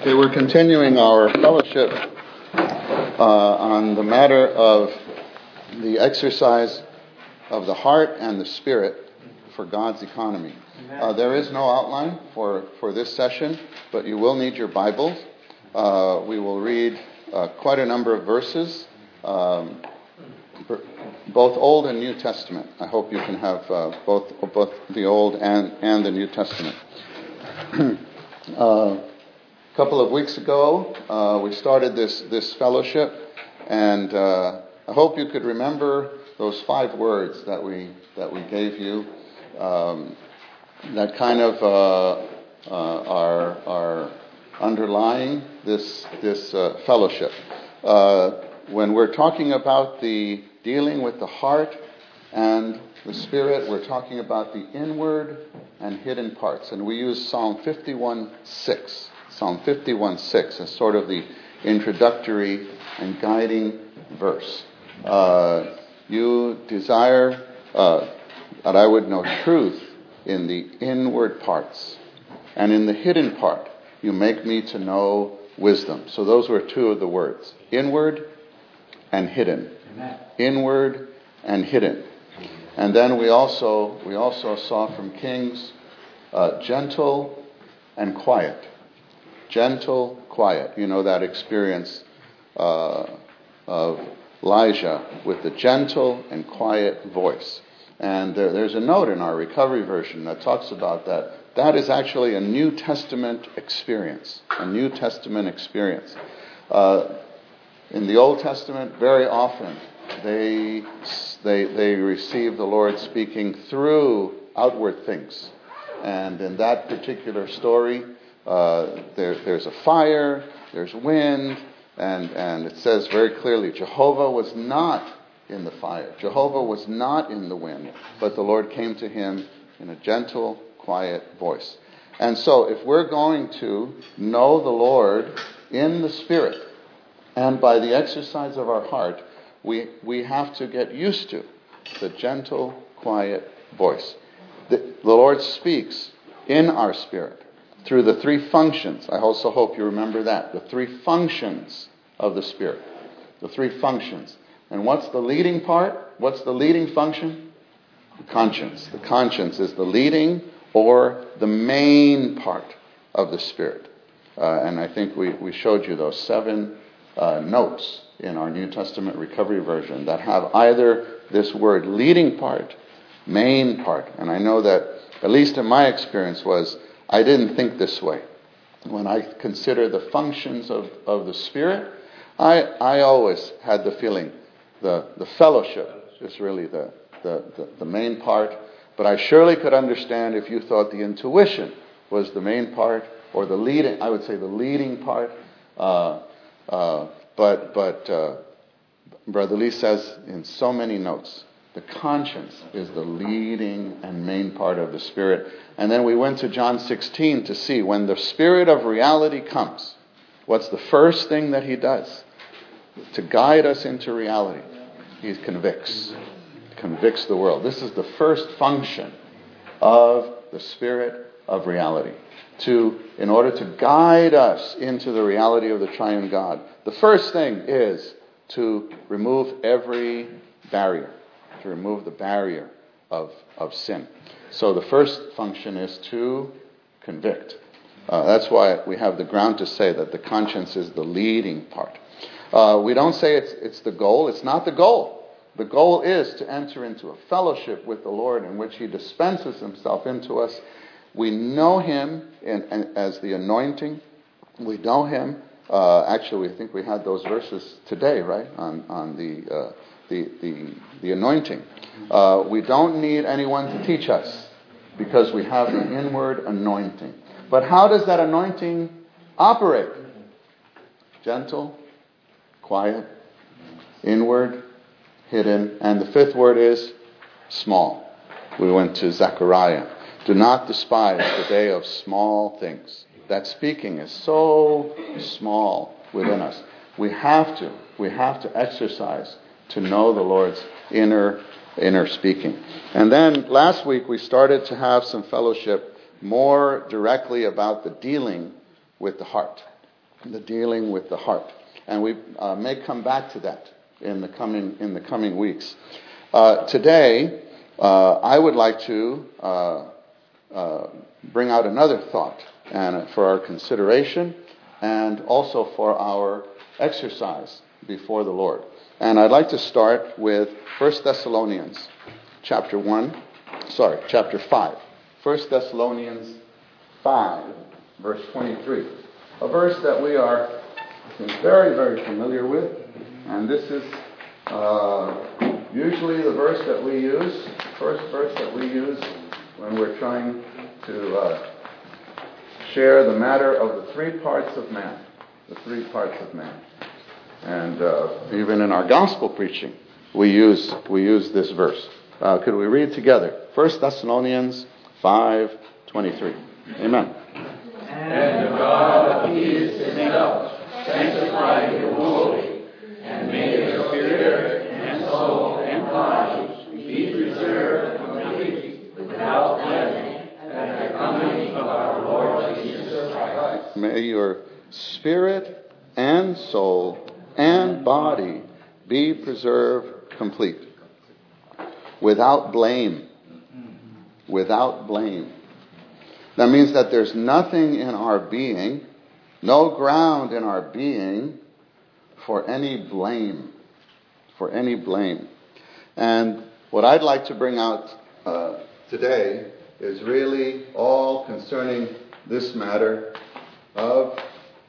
Okay, we're continuing our fellowship on the matter of the exercise of the heart and the spirit for God's economy. There is no outline for this session, but you will need your Bibles. We will read quite a number of verses, both Old and New Testament. I hope you can have both the Old and the New Testament. A couple of weeks ago, we started this fellowship, and I hope you could remember those 5 words that we gave you that kind of are underlying this fellowship. When we're talking about the dealing with the heart and the spirit, we're talking about the inward and hidden parts, and we use Psalm 51:6. Psalm 51:6 as sort of the introductory and guiding verse. You desire that I would know truth in the inward parts, and in the hidden part you make me to know wisdom. So those were 2 of the words: inward and hidden. Amen. Inward and hidden. And then we also saw from Kings gentle and quiet. Gentle, quiet. You know that experience of Elijah with the gentle and quiet voice. And there's a note in our recovery version that talks about that. That is actually a New Testament experience. A New Testament experience. In the Old Testament, very often they receive the Lord speaking through outward things. And in that particular story, there's a fire, there's wind, and it says very clearly, Jehovah was not in the fire. Jehovah was not in the wind, but the Lord came to him in a gentle, quiet voice. And so if we're going to know the Lord in the Spirit and by the exercise of our heart, we have to get used to the gentle, quiet voice. The Lord speaks in our spirit through the 3 functions. I also hope you remember that. The 3 functions of the Spirit. The 3 functions. And what's the leading part? What's the leading function? The conscience. The conscience is the leading or the main part of the Spirit. And I think we showed you those 7 notes in our New Testament recovery version that have either this word leading part, main part. And I know that, at least in my experience, I didn't think this way. When I consider the functions of the Spirit, I always had the feeling the fellowship is really the main part. But I surely could understand if you thought the intuition was the main part, or the leading, I would say the leading part. But Brother Lee says in so many notes, the conscience is the leading and main part of the Spirit. And then we went to John 16 to see when the Spirit of reality comes, what's the first thing that he does? To guide us into reality. He convicts the world. This is the first function of the Spirit of reality. In order to guide us into the reality of the triune God, the first thing is to remove every barrier, to remove the barrier of sin. So the first function is to convict. That's why we have the ground to say that the conscience is the leading part. We don't say it's the goal. It's not the goal. The goal is to enter into a fellowship with the Lord in which he dispenses himself into us. We know him as the anointing. We know him. Actually, I think we had those verses today, right? On the anointing. We don't need anyone to teach us because we have the inward anointing. But how does that anointing operate? Gentle, quiet, inward, hidden, and the 5th word is small. We went to Zechariah. Do not despise the day of small things. That speaking is so small within us. We have to exercise to know the Lord's inner speaking. And then last week we started to have some fellowship more directly about the dealing with the heart. The dealing with the heart. And we may come back to that in the coming weeks. Today, I would like to bring out another thought and for our consideration and also for our exercise before the Lord. And I'd like to start with 1 Thessalonians chapter 5. 1 Thessalonians 5, verse 23. A verse that we are very, very familiar with. And this is usually the verse that we use, first verse that we use when we're trying to share the matter of the three parts of man. The three parts of man. And even in our gospel preaching, we use this verse. Could we read together? 1 Thessalonians 5:23. Amen. And the God of peace himself sanctify you wholly, and may your spirit and soul and body be preserved completely, without blemish, at the coming of our Lord Jesus Christ. May your spirit and soul and body be preserved complete, without blame. Without blame. That means that there's nothing in our being, no ground in our being for any blame. For any blame. And what I'd like to bring out today is really all concerning this matter of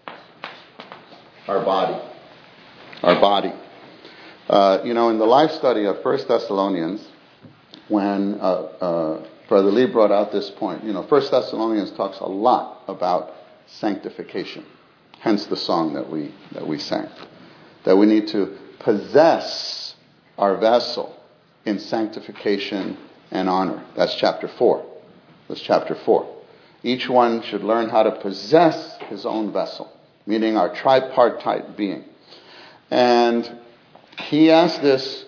our body. Our body. In the life study of 1 Thessalonians, when Brother Lee brought out this point, 1 Thessalonians talks a lot about sanctification. Hence the song that we sang. That we need to possess our vessel in sanctification and honor. That's chapter 4. Each one should learn how to possess his own vessel, meaning our tripartite being. And he asked this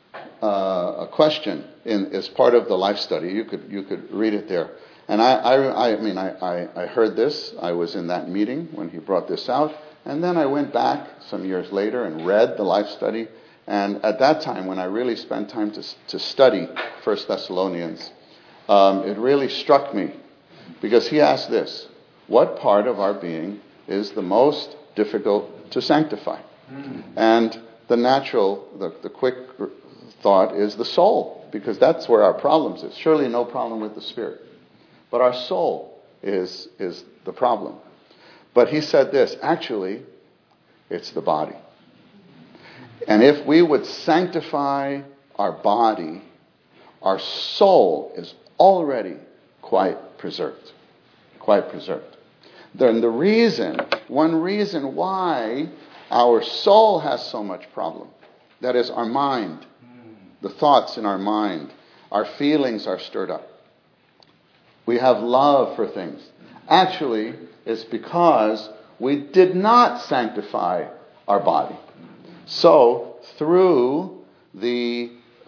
a question as part of the life study. You could read it there. And I heard this. I was in that meeting when he brought this out. And then I went back some years later and read the life study. And at that time, when I really spent time to study 1 Thessalonians, it really struck me. Because he asked this: what part of our being is the most difficult to sanctify? And the quick thought is the soul, because that's where our problems is. Surely no problem with the spirit, but our soul is the problem. But he said this: actually, it's the body. And if we would sanctify our body, our soul is already quite preserved. Quite preserved. Then one reason why our soul has so much problem, that is our mind, the thoughts in our mind, our feelings are stirred up. We have love for things. Actually, it's because we did not sanctify our body. So, through the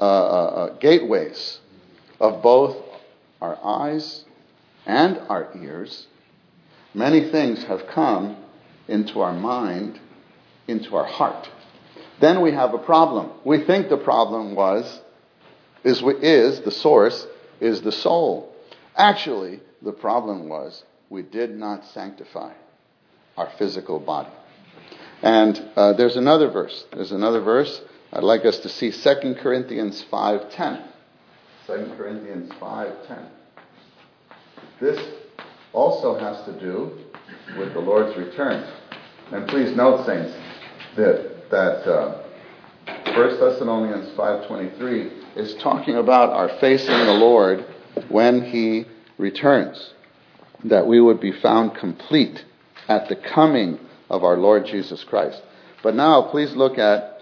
gateways of both our eyes and our ears, many things have come into our mind, into our heart. Then we have a problem. We think the problem is the source, is the soul. Actually, the problem was we did not sanctify our physical body. And there's another verse. I'd like us to see 2 Corinthians 5:10. 2 Corinthians 5:10. This also has to do with the Lord's return. And please note, saints, that 1 Thessalonians 5:23 is talking about our facing the Lord when He returns, that we would be found complete at the coming of our Lord Jesus Christ. But now, please look at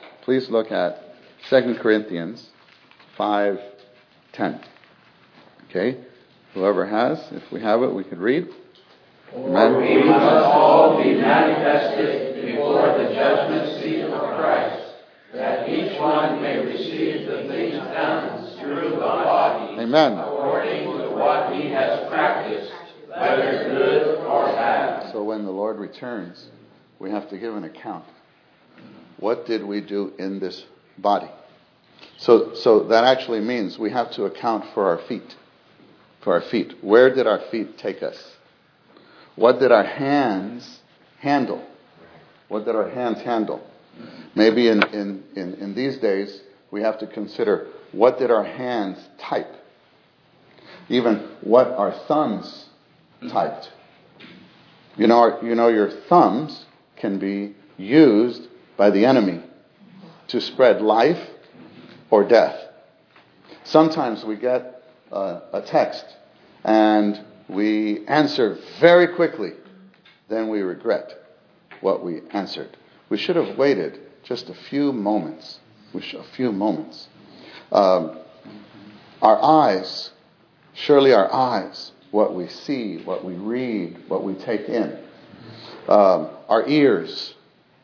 2 Corinthians 5:10. Okay, whoever has, if we have it, we could read. For we must all be manifested before the judgment seat of Christ, that each one may receive the things done through the body, Amen, according to what he has practiced, whether good or bad. So when the Lord returns, we have to give an account. What did we do in this body? So that actually means we have to account for our feet. For our feet. Where did our feet take us? What did our hands handle? What did our hands handle? Maybe in these days, we have to consider, what did our hands type? Even what our thumbs typed. You know your thumbs can be used by the enemy to spread life or death. Sometimes we get a text and we answer very quickly, then we regret what we answered. We should have waited just a few moments. Our eyes, surely our eyes, what we see, what we read, what we take in. Our ears.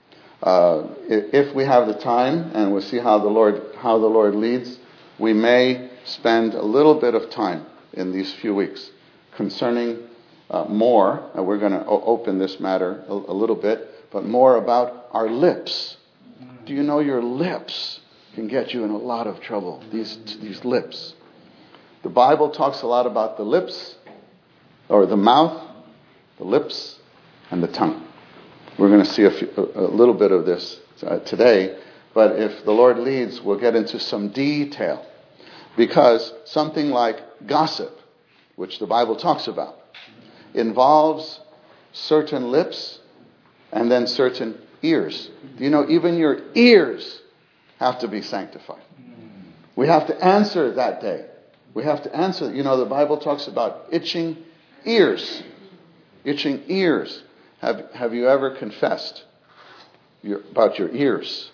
If we have the time, and we'll see how the Lord leads, we may spend a little bit of time in these few weeks concerning more, and we're going to open this matter a little bit, but more about our lips. Do you know your lips can get you in a lot of trouble? These lips. The Bible talks a lot about the lips, or the mouth, the lips, and the tongue. We're going to see a little bit of this today, but if the Lord leads, we'll get into some detail. Because something like gossip, which the Bible talks about, involves certain lips and then certain ears. Do you know even your ears have to be sanctified? We have to answer that day. We have to answer. The Bible talks about itching ears. Itching ears. Have you ever confessed about your ears?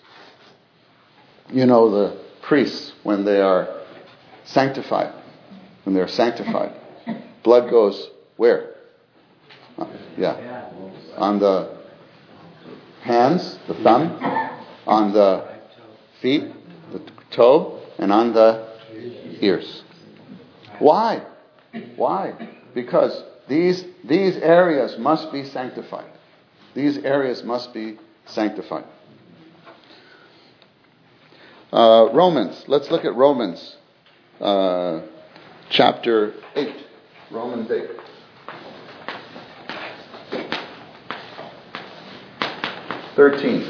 The priests, when they are sanctified, blood goes where? On the hands, the thumb, on the feet, the toe, and on the ears. Why? Because these areas must be sanctified. These areas must be sanctified. Romans. Let's look at Romans chapter 8. Romans 8. (13).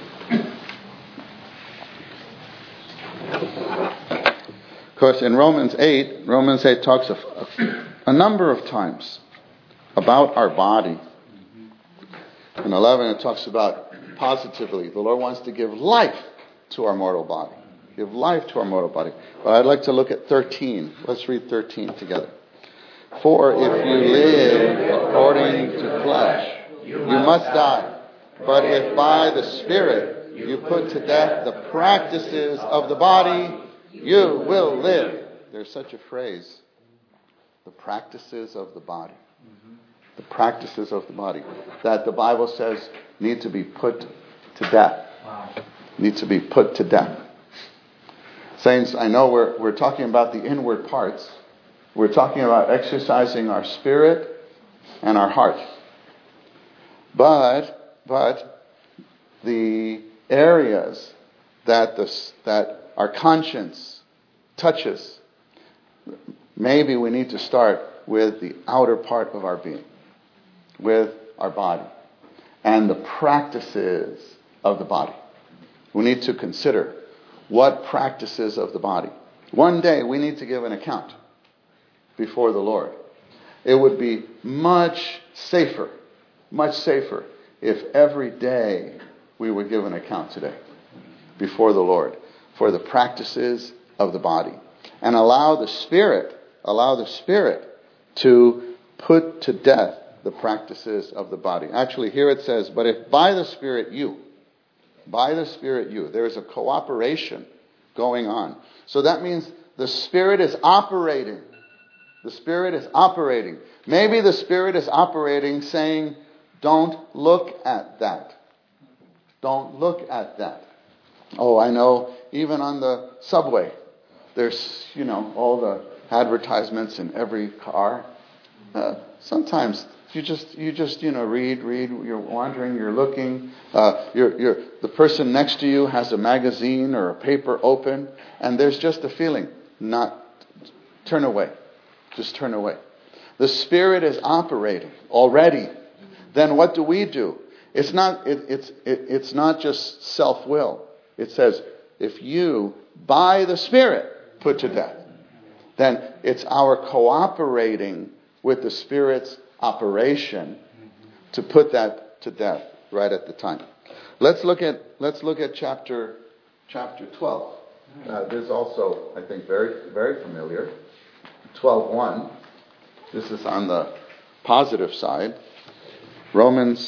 Of course, in Romans 8 talks a number of times about our body. In 11, it talks about positively, the Lord wants to give life to our mortal body. Give life to our mortal body. But I'd like to look at 13. Let's read 13 together. For if you live according to flesh, you must die. But if by the Spirit you put to death the practices of the body, you will live. There's such a phrase. The practices of the body. The practices of the body. That the Bible says need to be put to death. Need to be put to death. Saints, I know we're talking about the inward parts. We're talking about exercising our spirit and our heart. But the areas that our conscience touches, maybe we need to start with the outer part of our being, with our body, and the practices of the body. We need to consider what practices of the body. One day we need to give an account before the Lord. It would be much safer if every day we would give an account today before the Lord for the practices of the body, and allow the Spirit to put to death the practices of the body. Actually, here it says, but if by the Spirit you, there is a cooperation going on. So that means the Spirit is operating. The Spirit is operating. Maybe the Spirit is operating saying, don't look at that. Don't look at that. Oh, I know, even on the subway, there's, all the advertisements in every car. Sometimes You just read. You're wandering. You're looking. The person next to you has a magazine or a paper open, and there's just a feeling. Turn away. Just turn away. The Spirit is operating already. Then what do? It's not just self-will. It says, if you, by the Spirit, put to death, then it's our cooperating with the Spirit's operation to put that to death right at the time. Let's look at chapter 12. This is also, I think, very, very familiar. 12:1. This is on the positive side. Romans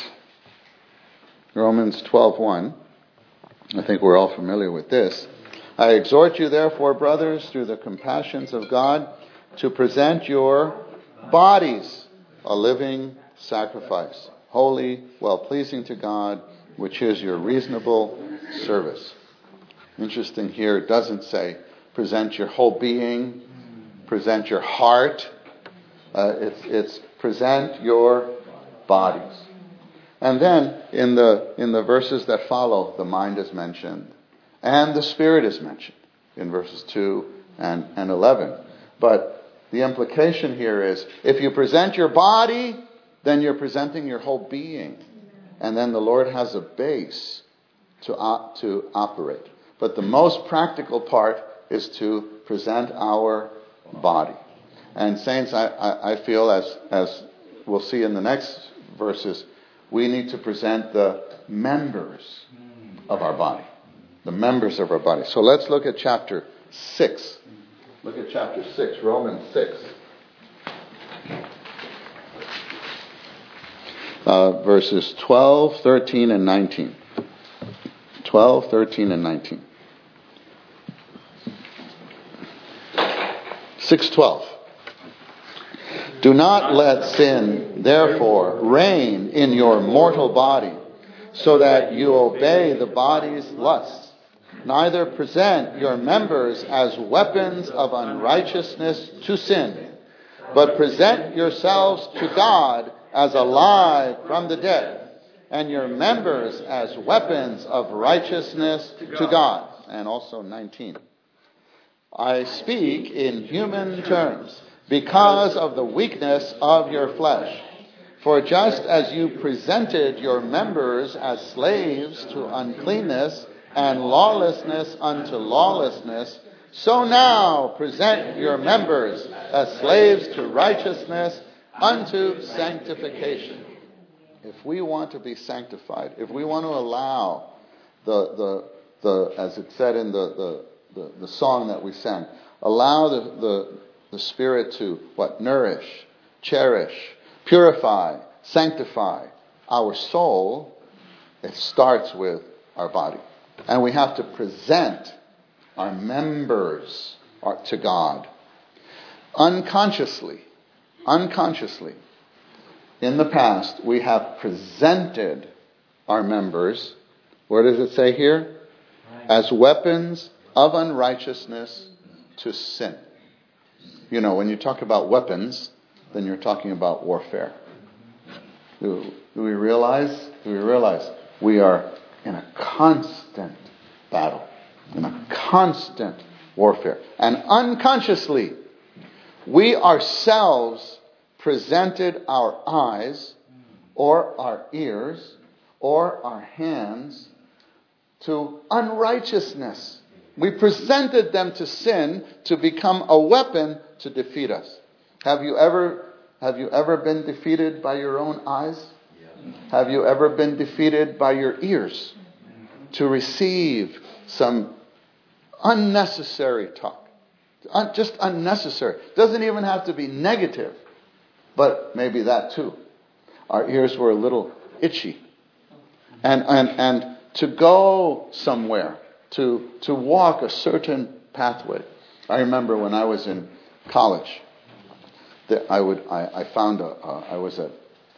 12:1. I think we're all familiar with this. I exhort you, therefore, brothers, through the compassions of God, to present your bodies a living sacrifice, holy, well-pleasing to God, which is your reasonable service. Interesting here, it doesn't say present your whole being, present your heart. It's present your bodies. And then in the verses that follow, the mind is mentioned and the Spirit is mentioned in verses 2 and 11. But the implication here is, if you present your body, then you're presenting your whole being. And then the Lord has a base to operate. But the most practical part is to present our body. And saints, I feel, as we'll see in the next verses, we need to present the members of our body. The members of our body. So let's look at chapter 6. Look at chapter 6, Romans 6. Verses 12, 13, and 19. 12, 13, and 19. 6:12. Do not let sin, therefore, reign in your mortal body, so that you obey the body's lusts. Neither present your members as weapons of unrighteousness to sin, but present yourselves to God as alive from the dead, and your members as weapons of righteousness to God. And also 19. I speak in human terms because of the weakness of your flesh. For just as you presented your members as slaves to uncleanness and lawlessness unto lawlessness, so now present your members as slaves to righteousness unto sanctification. If we want to be sanctified, if we want to allow the as it said in the song that we sang, allow the Spirit to nourish, cherish, purify, sanctify our soul, it starts with our body. And we have to present our members to God. Unconsciously, in the past, we have presented our members, what does it say here? As weapons of unrighteousness to sin. You know, when you talk about weapons, then you're talking about warfare. Do we realize we are in a constant battle, in a constant warfare. And unconsciously, we ourselves presented our eyes or our ears or our hands to unrighteousness. We presented them to sin to become a weapon to defeat us. Have you ever been defeated by your own eyes? Have you ever been defeated by your ears to receive some unnecessary talk? Just unnecessary. Doesn't even have to be negative, but maybe that too. Our ears were a little itchy. And to go somewhere, to walk a certain pathway. I remember when I was in college, I was at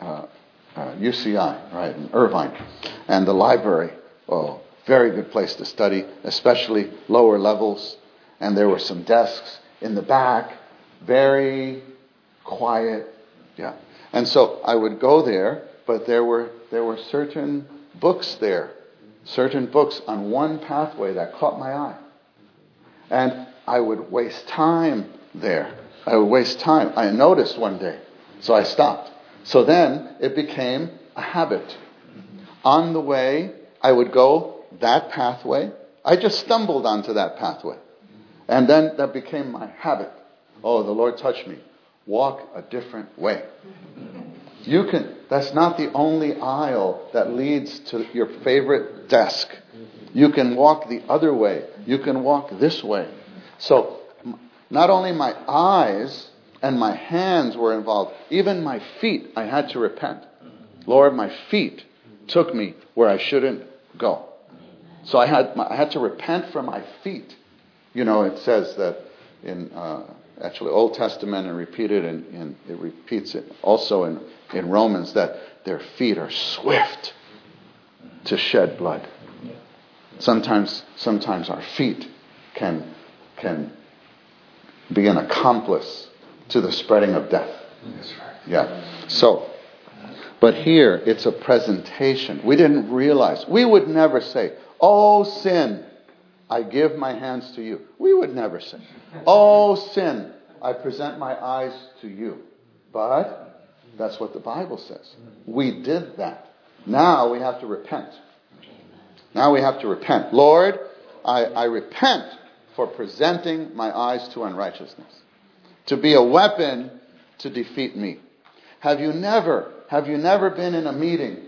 UCI, right, in Irvine, and the library, very good place to study, especially lower levels, and there were some desks in the back, very quiet, And so I would go there, but there were certain books there, certain books on one pathway that caught my eye. And I would waste time there. I would waste time. I noticed one day, so I stopped. So then it became a habit. On the way, I would go that pathway. I just stumbled onto that pathway. And then that became my habit. Oh, the Lord touched me. Walk a different way. That's not the only aisle that leads to your favorite desk. You can walk the other way. You can walk this way. So not only my eyes and my hands were involved, even my feet, I had to repent. Lord, my feet took me where I shouldn't go. So I had to repent for my feet. It says that in actually Old Testament and it repeats it also in Romans, that their feet are swift to shed blood. Sometimes our feet can be an accomplice to the spreading of death. That's right. Yeah. So, but here it's a presentation. We didn't realize. We would never say, "Oh, sin, I give my hands to you." We would never say, "Oh, sin, I present my eyes to you." But that's what the Bible says. We did that. Now we have to repent. Now we have to repent. Lord, I repent for presenting my eyes to unrighteousness, to be a weapon to defeat me. Have you never been in a meeting,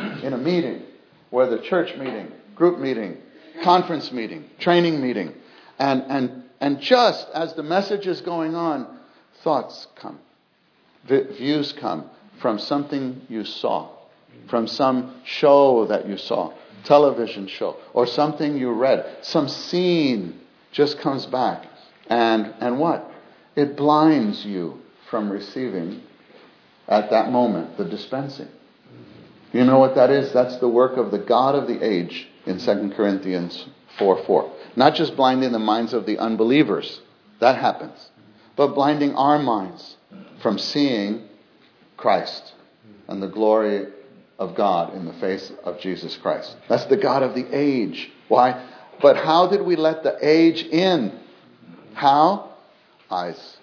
where the church meeting, group meeting, conference meeting, training meeting, and just as the message is going on, thoughts come, views come from something you saw, from some show that you saw, television show, or something you read, some scene just comes back, and what? It blinds you from receiving at that moment the dispensing. You know what that is? That's the work of the God of the age in 2 Corinthians 4:4. Not just blinding the minds of the unbelievers, that happens, but blinding our minds from seeing Christ and the glory of God in the face of Jesus Christ. That's the God of the age. Why? But how did we let the age in? How? Eyes,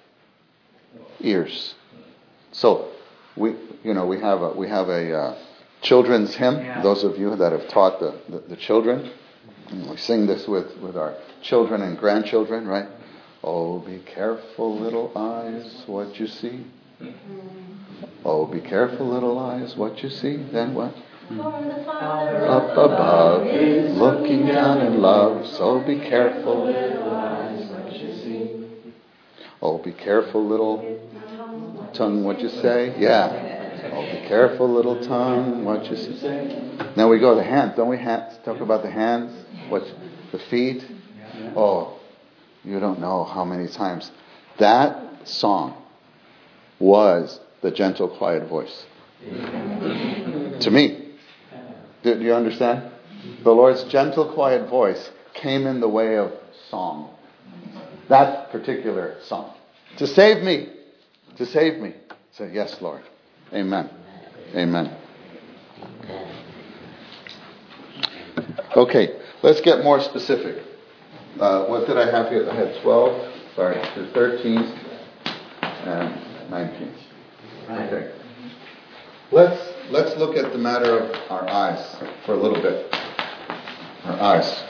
ears. So we have a children's hymn. Yeah. Those of you that have taught the children, we sing this with our children and grandchildren, right? Oh, be careful, little eyes, what you see. Oh, be careful, little eyes, what you see. Then what? Up above, looking down in love. So be careful, little eyes, what you see. Oh, be careful, little tongue, what you say. Yeah. Oh, be careful, little tongue, what you say. Now we go to the hands. Don't we talk about the hands? The feet? Oh, you don't know how many times that song was the gentle, quiet voice. To me. Do you understand? The Lord's gentle, quiet voice came in the way of song. That particular song. To save me. To save me. Say, yes, Lord. Amen. Amen. Okay, let's get more specific. What did I have here? I had 12. Sorry, there's 13 and 19. Okay. Let's look at the matter of our eyes for a little bit. Our eyes.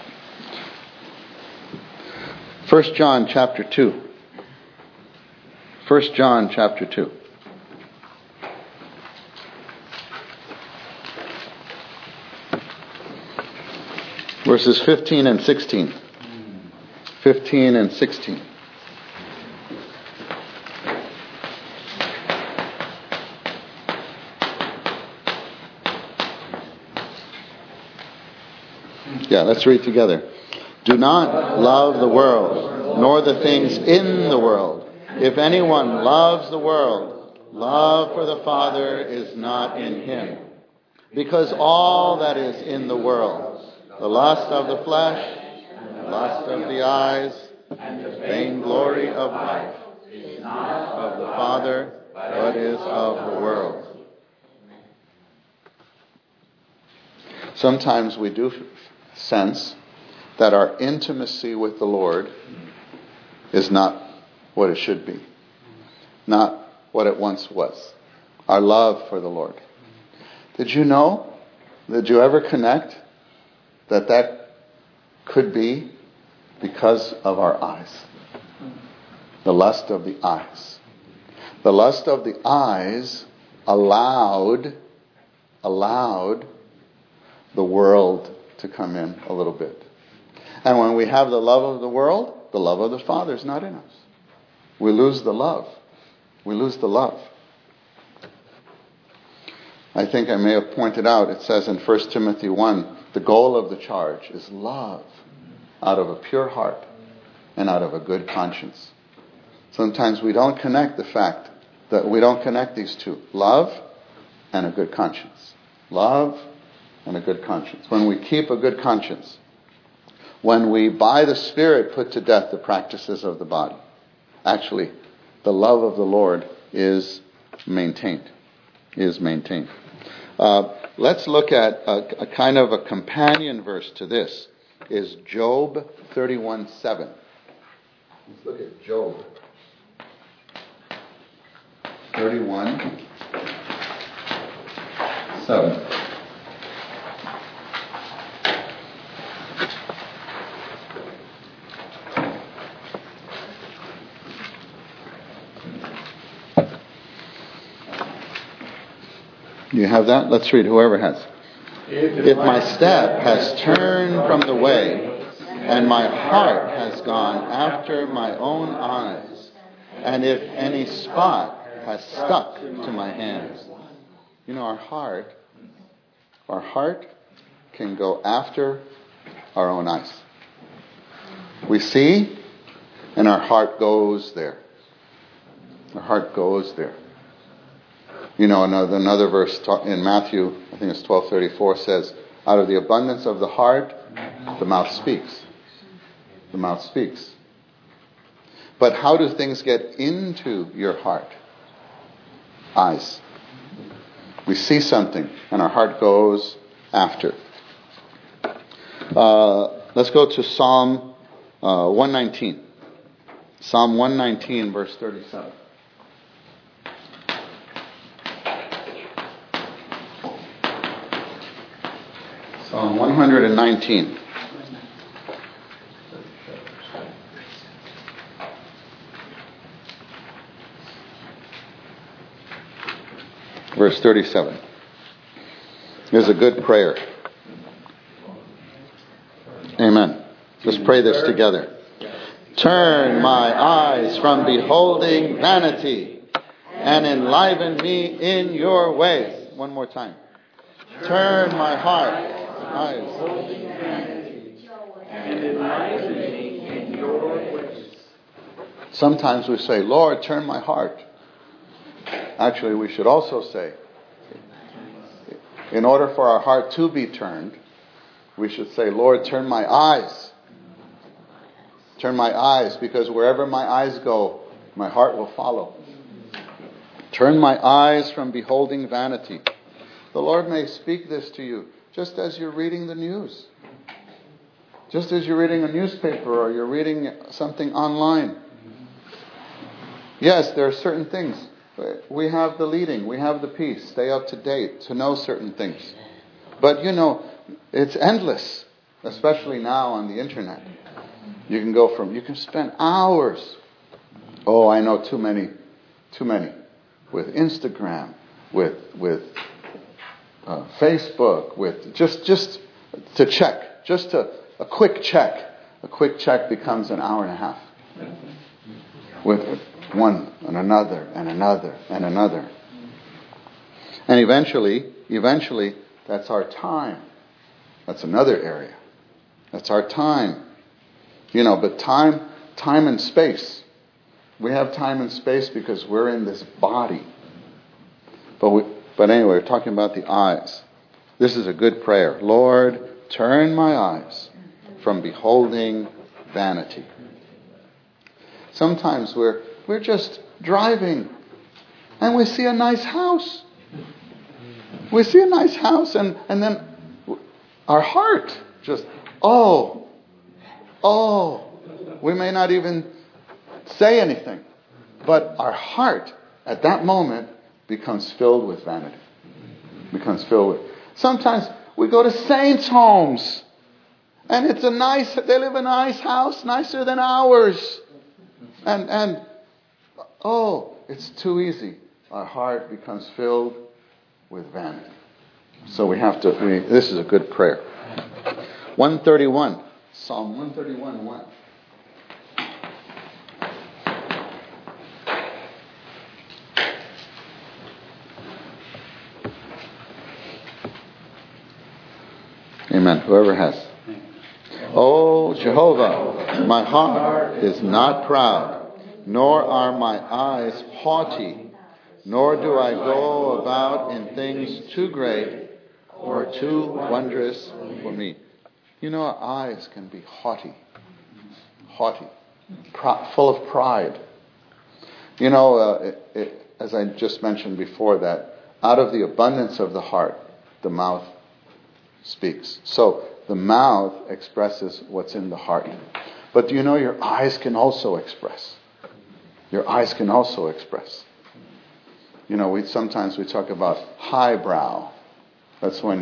1 John chapter 2. 1 John chapter 2. Verses 15 and 16. 15 and 16. Yeah, let's read together. Do not love the world, nor the things in the world. If anyone loves the world, love for the Father is not in him. Because all that is in the world, the lust of the flesh, and the lust of the eyes, and the vainglory of life, is not of the Father, but is of the world. Sometimes we do sense that our intimacy with the Lord is not what it should be, not what it once was. Our love for the Lord. Did you know? Did you ever connect that could be because of our eyes? The lust of the eyes. The lust of the eyes allowed the world to come in a little bit. And when we have the love of the world, the love of the Father is not in us. We lose the love. We lose the love. I think I may have pointed out, it says in 1 Timothy 1, the goal of the charge is love out of a pure heart and out of a good conscience. Sometimes we don't connect these two. Love and a good conscience. Love and a good conscience. When we keep a good conscience, when we by the Spirit put to death the practices of the body, actually the love of the Lord is maintained. Let's look at a kind of a companion verse to this, is Job 31:7. Let's look at Job 31:7. You have that? Let's read, whoever has. If my step has turned from the way, and my heart has gone after my own eyes, and if any spot has stuck to my hands. You know, our heart can go after our own eyes. We see, and our heart goes there. Our heart goes there. You know, another verse in Matthew, I think it's 12:34, says, out of the abundance of the heart, the mouth speaks. The mouth speaks. But how do things get into your heart? Eyes. We see something, and our heart goes after. Let's go to Psalm 119. Psalm 119, verse 37. Psalm 119. Verse 37. Is a good prayer. Amen. Let's pray this together. Turn my eyes from beholding vanity and enliven me in your ways. One more time. Turn my heart. Eyes. And enliven me in your ways. Sometimes we say, Lord, turn my heart. Actually, we should also say, in order for our heart to be turned, we should say, Lord, turn my eyes. Turn my eyes, because wherever my eyes go, my heart will follow. Turn my eyes from beholding vanity. The Lord may speak this to you just as you're reading the news. Just as you're reading a newspaper or you're reading something online. Yes, there are certain things. We have the leading, we have the peace, stay up to date, to know certain things. But you know, it's endless, especially now on the internet. You can spend hours. Oh, I know too many, with Instagram, with Facebook, with just to check, a quick check. A quick check becomes an hour and a half. With one and another and another and another. And eventually, that's our time. That's another area. That's our time. You know, but time and space. We have time and space because we're in this body. But anyway, we're talking about the eyes. This is a good prayer. Lord, turn my eyes from beholding vanity. Sometimes we're just driving and we see a nice house. We see a nice house, and then our heart just, we may not even say anything, but our heart at that moment becomes filled with vanity. Sometimes we go to saints' homes, and they live in a nice house, nicer than ours. And it's too easy. Our heart becomes filled with vanity. So this is a good prayer. 131, Psalm 131:1. Amen. Whoever has. O Jehovah, my heart is not proud, nor are my eyes haughty, nor do I go about in things too great or too wondrous for me. You know, our eyes can be haughty, full of pride. You know, as I just mentioned before, that out of the abundance of the heart, the mouth speaks. So the mouth expresses what's in the heart. But do you know your eyes can also express? Your eyes can also express. You know, sometimes we talk about highbrow. That's when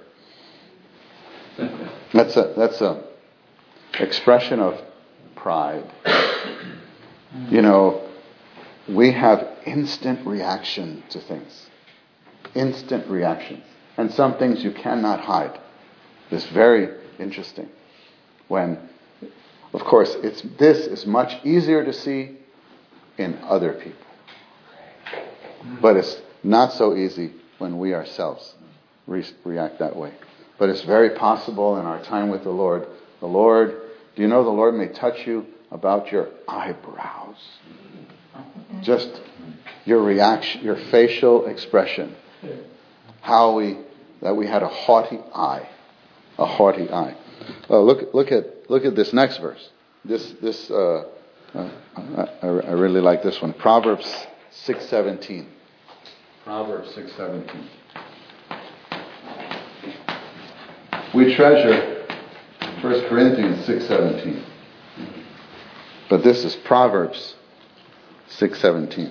that's a expression of pride. You know, we have instant reaction to things. Instant reactions. And some things you cannot hide. It's very interesting. When, of course, this is much easier to see in other people. But it's not so easy when we ourselves react that way. But it's very possible in our time with the Lord. Do you know the Lord may touch you about your eyebrows? Just your reaction, your facial expression. That we had a haughty eye. A haughty eye. Look at this next verse. I really like this one. Proverbs 6:17. Proverbs 6:17. We treasure 1 Corinthians 6:17. But this is Proverbs 6:17.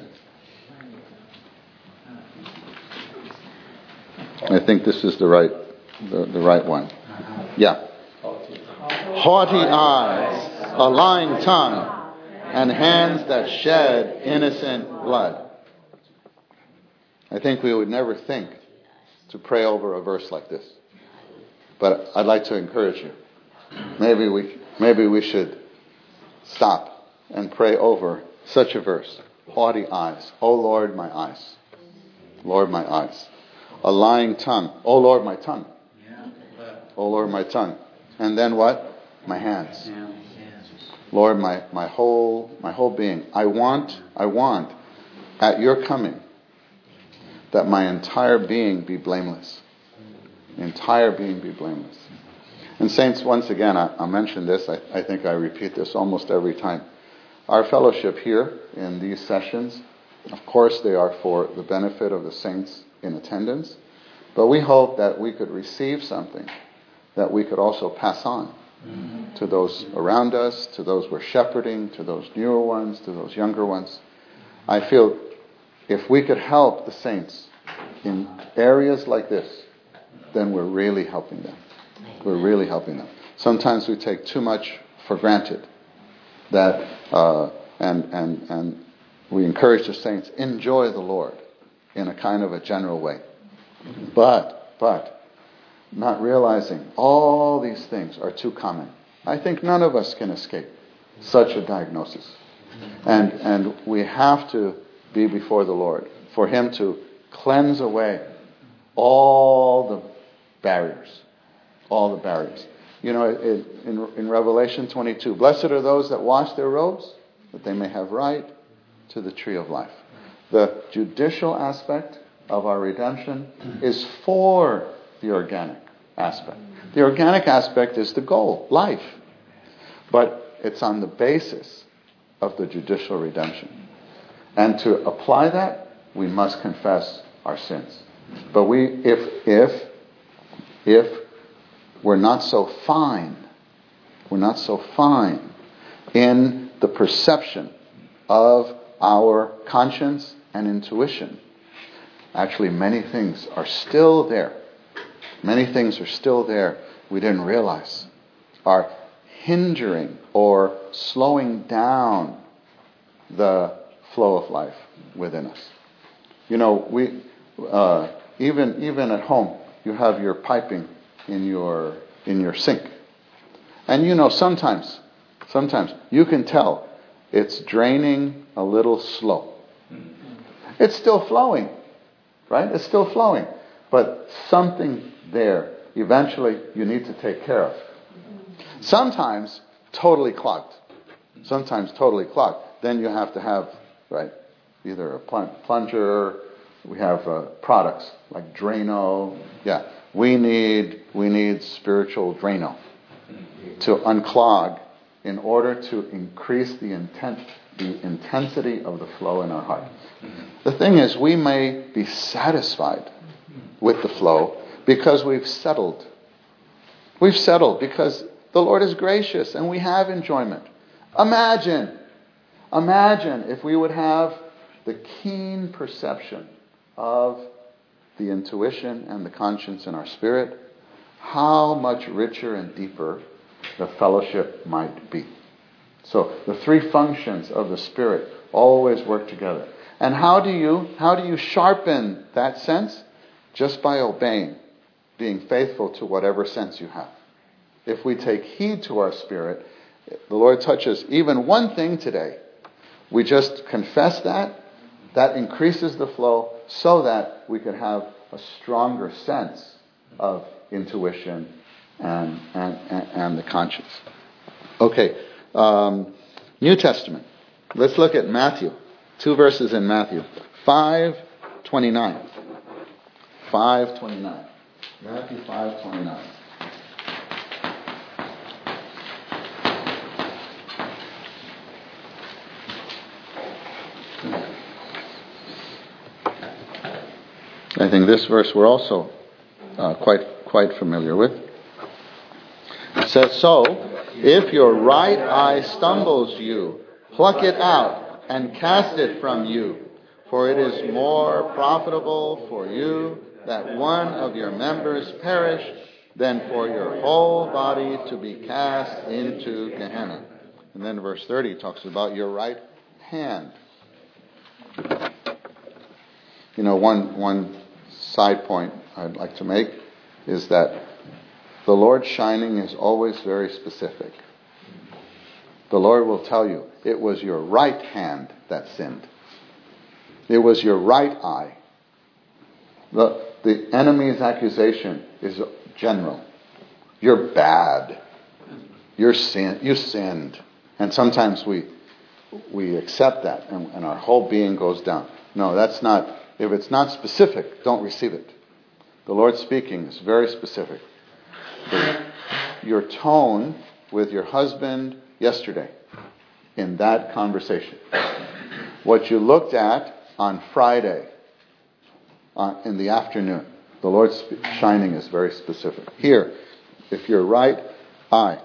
I think this is the right one. Yeah. Haughty eyes, a lying tongue, and hands that shed innocent blood. I think we would never think to pray over a verse like this. But I'd like to encourage you. Maybe we should stop and pray over such a verse. Haughty eyes. O Lord, my eyes. Lord, my eyes. A lying tongue. O Lord, my tongue. O Lord, my tongue. And then what? My hands. Lord, my whole being. I want at your coming that my entire being be blameless. Entire being be blameless. And saints, once again, I mention this. I think I repeat this almost every time. Our fellowship here in these sessions, of course, they are for the benefit of the saints in attendance. But we hope that we could receive something that we could also pass on to those around us, to those we're shepherding, to those newer ones, to those younger ones. I feel if we could help the saints in areas like this, then we're really helping them. We're really helping them. Sometimes we take too much for granted. That and we encourage the saints, enjoy the Lord in a kind of a general way. But not realizing all these things are too common. I think none of us can escape such a diagnosis. And we have to be before the Lord for Him to cleanse away all the barriers. All the barriers. You know, in Revelation 22, blessed are those that wash their robes, that they may have right to the tree of life. The judicial aspect of our redemption is for the organic aspect. The organic aspect is the goal, life. But it's on the basis of the judicial redemption. And to apply that we must confess our sins. But if we're not so fine in the perception of our conscience and intuition, actually many things are still there. Many things are still there we didn't realize are hindering or slowing down the flow of life within us. We even at home, you have your piping in your sink, and sometimes you can tell it's draining a little slow. It's still flowing, right? It's still flowing, but something there eventually you need to take care of. Sometimes totally clogged. Then you have to have, right, either a plunger. We have products like Drano. Yeah, we need spiritual Drano to unclog in order to increase the intensity of the flow in our heart. The thing is, we may be satisfied with the flow because we've settled. We've settled because the Lord is gracious and we have enjoyment. Imagine if we would have the keen perception of the intuition and the conscience in our spirit, how much richer and deeper the fellowship might be. So the three functions of the Spirit always work together. And how do you sharpen that sense? Just by obeying, being faithful to whatever sense you have. If we take heed to our spirit, the Lord touches even one thing today. We just confess that increases the flow so that we can have a stronger sense of intuition and the conscience. Okay, New Testament. Let's look at Matthew. 2 verses in Matthew. 5:29. 5:29. Matthew 5:29. I think this verse we're also quite familiar with. It says, "So, if your right eye stumbles you, pluck it out and cast it from you, for it is more profitable for you that one of your members perish than for your whole body to be cast into Gehenna." And then verse 30 talks about your right hand. One side point I'd like to make is that the Lord's shining is always very specific. The Lord will tell you, it was your right hand that sinned. It was your right eye. The enemy's accusation is general. You're bad. You sinned. And sometimes we accept that and our whole being goes down. No, that's not. If it's not specific, don't receive it. The Lord speaking is very specific. Your tone with your husband yesterday in that conversation, what you looked at on Friday in the afternoon, the Lord's shining is very specific. Here, if your right eye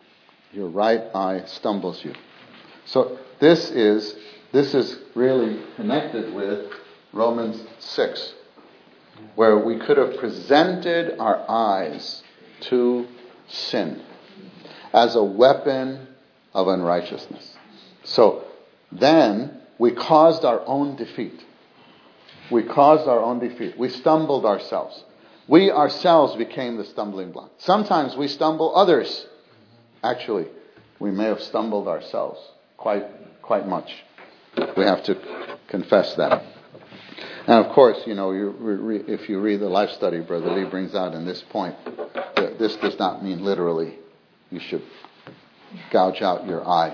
stumbles you. So this is really connected with Romans 6, where we could have presented our eyes to sin as a weapon of unrighteousness. So then we caused our own defeat. We stumbled ourselves. We ourselves became the stumbling block. Sometimes we stumble others. Actually, we may have stumbled ourselves quite much. We have to confess that. And of course, if you read the life study, Brother Lee brings out in this point, that this does not mean literally you should gouge out your eye.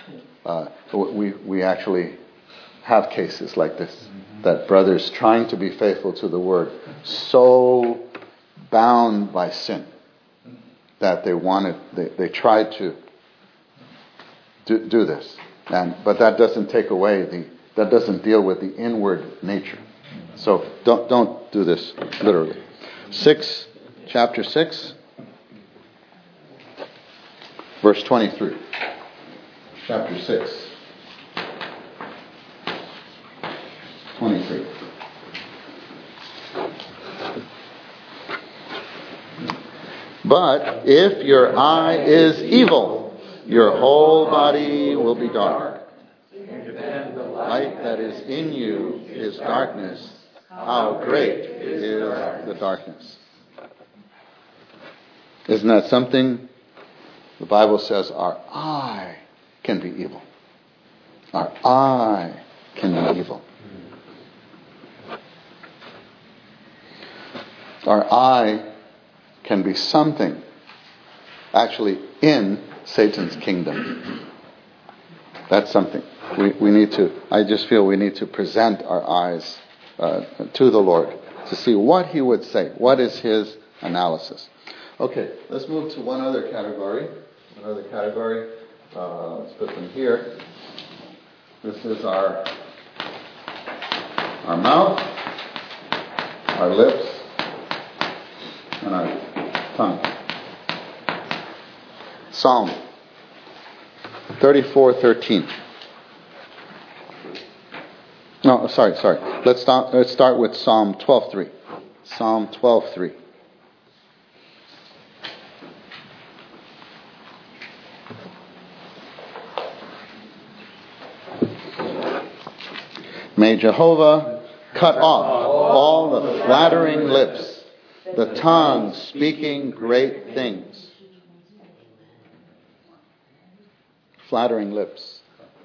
We actually have cases like this, that brothers trying to be faithful to the word, so bound by sin that they tried to do this. But that doesn't take away That doesn't deal with the inward nature. So don't do this literally. Chapter 6, verse 23. Chapter 6, 23. But if your eye is evil, your whole body will be dark. If the light that is in you is darkness, how great is the darkness. Isn't that something? The Bible says our eye can be evil. Our eye can be evil. Our eye can be something actually in Satan's kingdom. That's something. We need to, I just feel we need to present our eyes to the Lord to see what He would say. What is His analysis? Okay, let's move to one other category. Let's put them here. This is our mouth, our lips, and our tongue. Psalm 34:13. No, sorry. Let's start with Psalm 12:3. Psalm 12:3. May Jehovah cut off all the flattering lips, the tongue speaking great things. Flattering lips.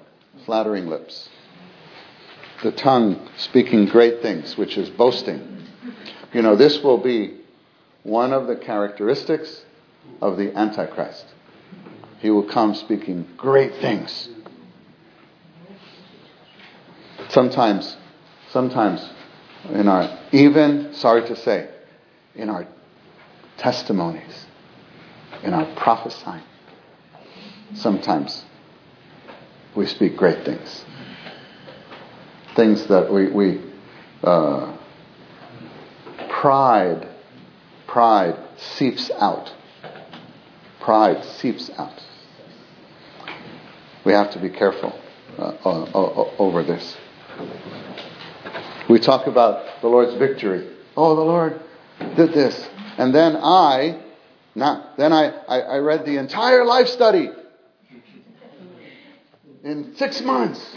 The tongue speaking great things, which is boasting. This will be one of the characteristics of the Antichrist. He will come speaking great things. Sometimes in our, even, sorry to say, in our testimonies, in our prophesying, sometimes we speak great things. Things that we pride seeps out. Pride seeps out. We have to be careful over this. We talk about the Lord's victory. Oh, the Lord did this. And then I read the entire life study in 6 months.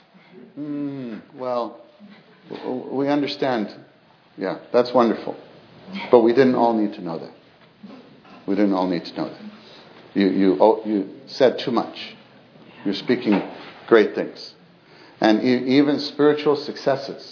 Well, we understand. Yeah, that's wonderful. But we didn't all need to know that. You said too much. You're speaking great things. And even spiritual successes.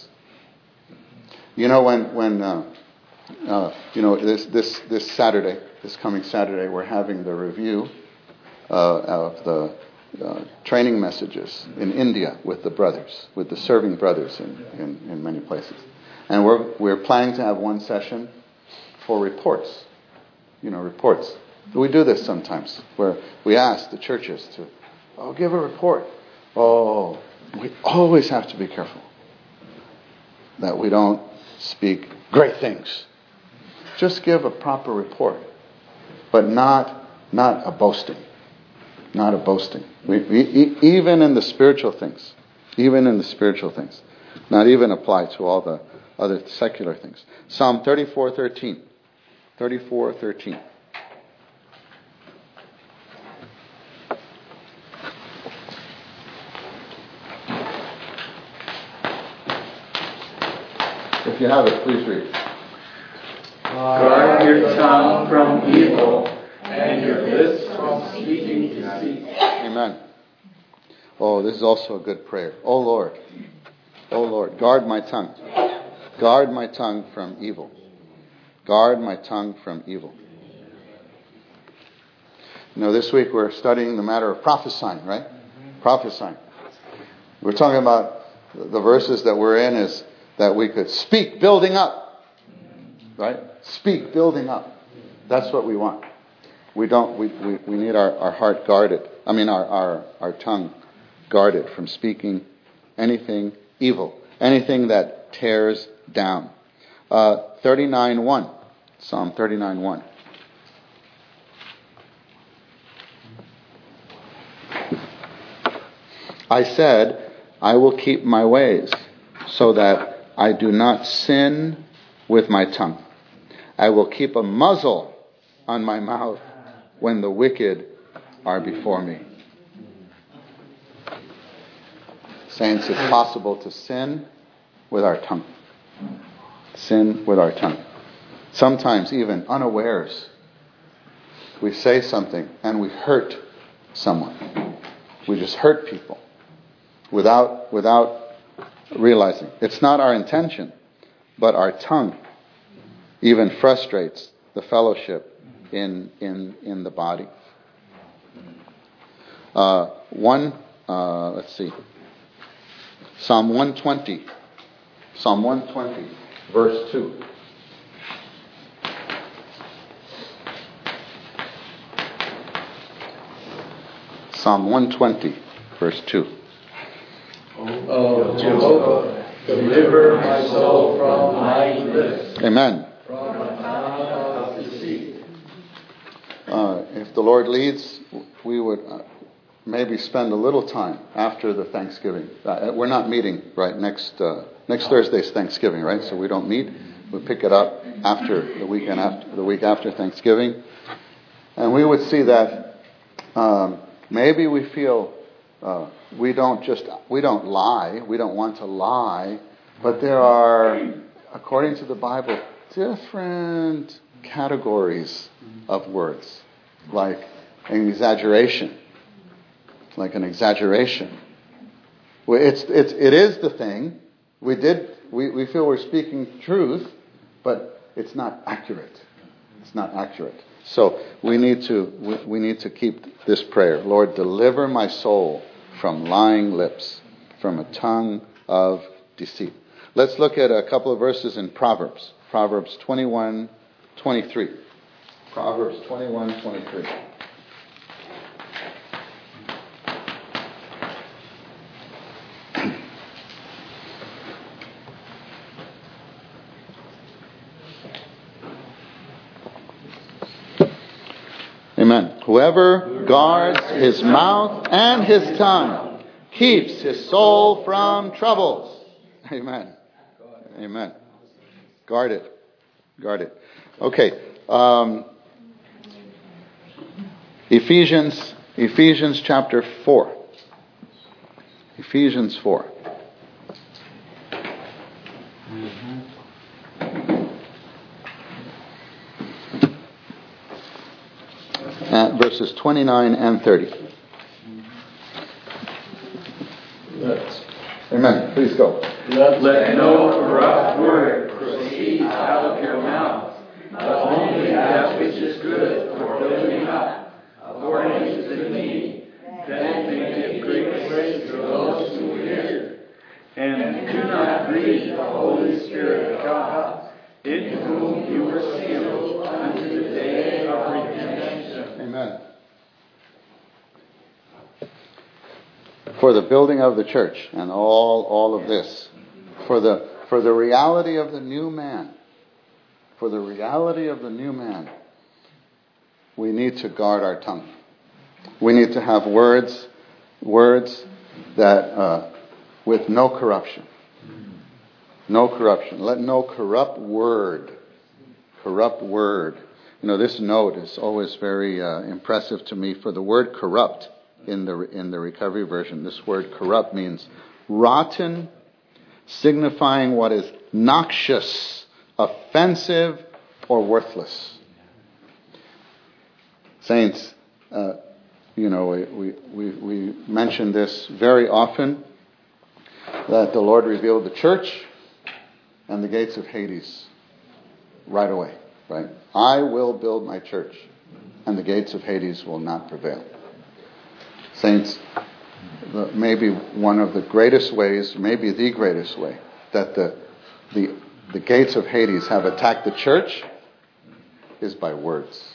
This Saturday, this coming Saturday, we're having the review of the training messages in India with the brothers, with the serving brothers in many places. And we're planning to have one session for reports. Reports. We do this sometimes, where we ask the churches to, give a report. We always have to be careful that we don't speak great things. Just give a proper report, but not a boasting. Not a boasting. Even in the spiritual things. Not even apply to all the other secular things. Psalm 34:13. 34:13. If you have it, please read. Guard your tongue from evil and your lips from speaking deceit. Amen. Oh, this is also a good prayer. Oh Lord, guard my tongue. Guard my tongue from evil. Guard my tongue from evil. This week we're studying the matter of prophesying, right? Prophesying. We're talking about the verses that we're in is that we could speak building up. Right? Speak building up. That's what we want. We need our heart guarded. Our tongue guarded from speaking anything evil, anything that tears down. 39:1, Psalm 39:1. I said, I will keep my ways, so that I do not sin with my tongue. I will keep a muzzle on my mouth when the wicked are before me. Saints, it's possible to sin with our tongue. Sin with our tongue. Sometimes even unawares. We say something and we hurt someone. We just hurt people without realizing. It's not our intention, but our tongue even frustrates the fellowship in the body. Let's see. Psalm 120. Psalm 120, verse 2. Psalm 120, verse 2. Oh, Jehovah, deliver my soul from lying lips. Amen. From the mouth of deceit. If the Lord leads, we would maybe spend a little time after the Thanksgiving. We're not meeting right next Thursday's Thanksgiving, right? So we don't meet. We pick it up after the week after Thanksgiving, and we would see that maybe we feel we don't lie. We don't want to lie, but there are, according to the Bible, different categories of words, like an exaggeration. Like an exaggeration. It is the thing. We feel we're speaking truth, but it's not accurate. It's not accurate. So we need to keep this prayer. Lord, deliver my soul from lying lips, from a tongue of deceit. Let's look at a couple of verses in Proverbs. Proverbs 21:23. Proverbs 21:23. Amen. Whoever guards his mouth and his tongue keeps his soul from troubles. Amen. Amen. Guard it. Guard it. Okay. Ephesians chapter 4. Ephesians 4. Verses 29 and 30. Amen. Please go. Let no corrupt word proceed out of your mouth, but only that which is good for building up, according to the need, that it may give great grace to those who hear. And do not grieve the Holy Spirit of God, in whom you were sealed unto the day of redemption. Amen. For the building of the church and all of this, for the reality of the new man, we need to guard our tongue. We need to have words that with no corruption. No corruption. Let no corrupt word. This note is always very impressive to me. For the word corrupt in the Recovery Version, this word corrupt means rotten, signifying what is noxious, offensive, or worthless. Saints, we mention this very often, that the Lord revealed the church and the gates of Hades right away. Right? I will build my church, and the gates of Hades will not prevail. Saints, maybe one of the greatest ways, maybe the greatest way, that the gates of Hades have attacked the church is by words.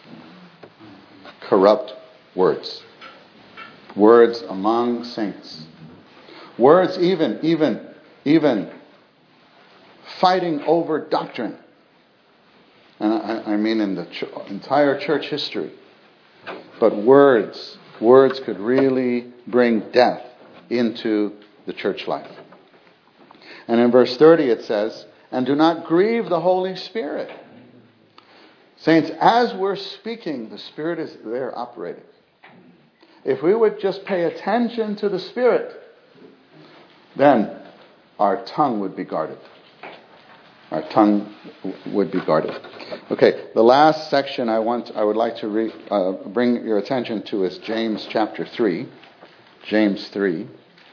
Corrupt words. Words among saints. Words even fighting over doctrine. And I mean in the entire church history. But words could really bring death into the church life. And in verse 30 it says, and do not grieve the Holy Spirit. Saints, as we're speaking, the Spirit is there operating. If we would just pay attention to the Spirit, then our tongue would be guarded. Our tongue would be guarded. Okay, the last section I would like to bring your attention to is James chapter 3. James 3.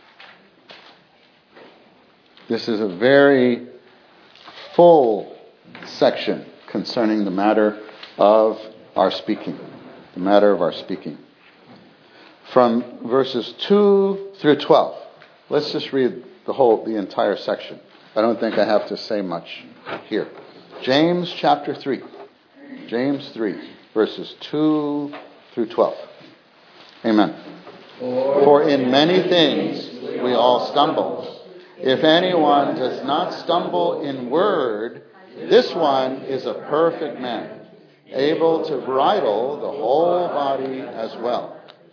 This is a very full section concerning the matter of our speaking. The matter of our speaking. From verses 2 through 12. Let's just read the entire section. I don't think I have to say much here. James chapter 3. James 3, verses 2 through 12. Amen. For in many things we all stumble. If anyone does not stumble in word, this one is a perfect man, able to bridle the whole body as well.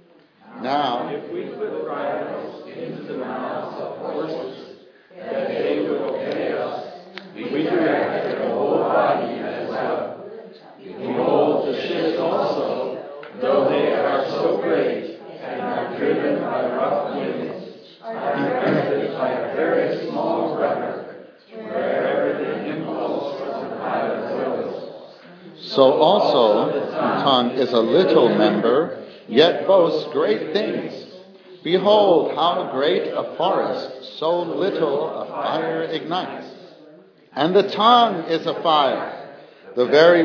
Now, if we put bridles into the mouths of horses, that they would obey us, we direct the whole body as well. Behold, the ships also, though they are so great and are driven by rough winds, are directed by a very small rudder, wherever the impulse of the pilot wills. So also the tongue is a little member, yet boasts great things. Behold, how great a forest, so little a fire ignites. And the tongue is a fire, the very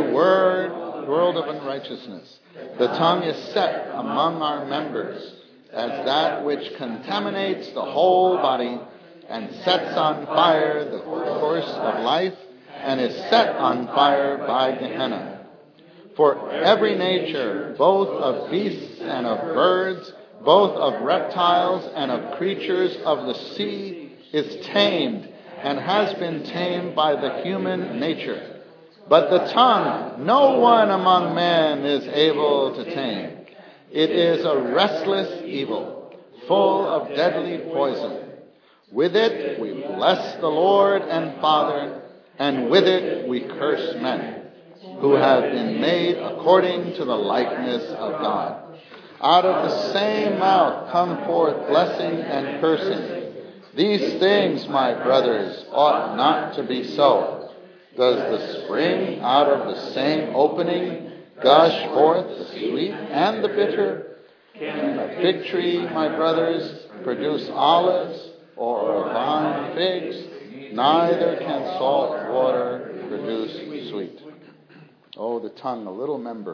world of unrighteousness. The tongue is set among our members as that which contaminates the whole body and sets on fire the course of life and is set on fire by Gehenna. For every nature, both of beasts and of birds, both of reptiles and of creatures of the sea, is tamed and has been tamed by the human nature. But the tongue, no one among men is able to tame. It is a restless evil, full of deadly poison. With it we bless the Lord and Father, and with it we curse men, who have been made according to the likeness of God. Out of the same mouth come forth blessing and cursing. These things, my brothers, ought not to be so. Does the spring out of the same opening gush forth the sweet and the bitter? Can a fig tree, my brothers, produce olives, or a vine figs? Neither can salt water produce sweet. Oh, the tongue, a little member.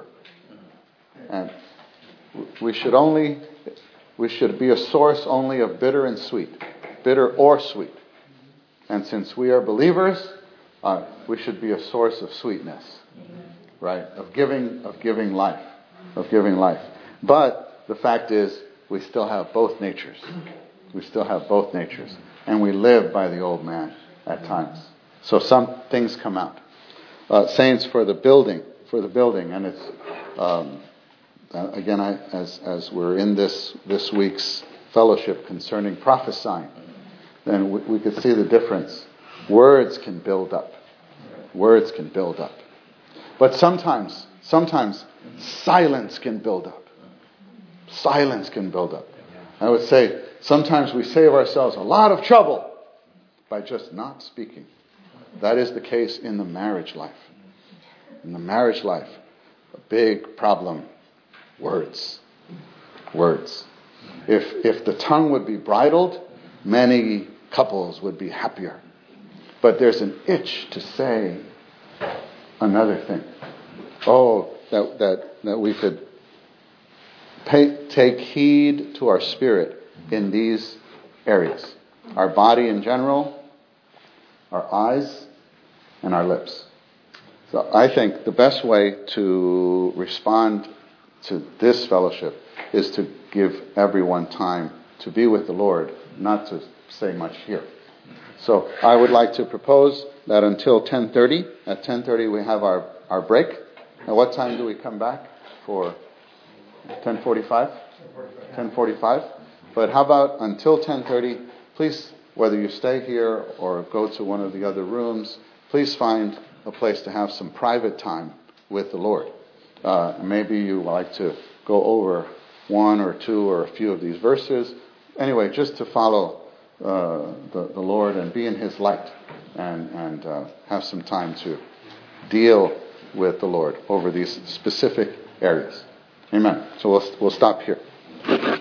And we should be a source only of bitter and sweet. Bitter or sweet. And since we are believers, we should be a source of sweetness. Right? Of giving life. Of giving life. But the fact is, we still have both natures. We still have both natures. And we live by the old man at times. So some things come out. Saints, for the building, and it's again, as we're in this week's fellowship concerning prophesying, then we could see the difference. Words can build up. Words can build up. But sometimes silence can build up. Silence can build up. I would say sometimes we save ourselves a lot of trouble by just not speaking. That is the case in the marriage life. In the marriage life, a big problem, words. Words. If the tongue would be bridled, many couples would be happier. But there's an itch to say another thing. Oh, that we could take heed to our spirit in these areas. Our body in general, our eyes, and our lips. So I think the best way to respond to this fellowship is to give everyone time to be with the Lord, not to say much here. So I would like to propose that until 10:30. At 10:30 we have our break. At what time do we come back for 10:45? 10:45. But how about until 10:30? Please, whether you stay here or go to one of the other rooms, please find a place to have some private time with the Lord. Maybe you like to go over one or two or a few of these verses. Anyway, just to follow the Lord and be in His light and have some time to deal with the Lord over these specific areas. Amen. So we'll stop here.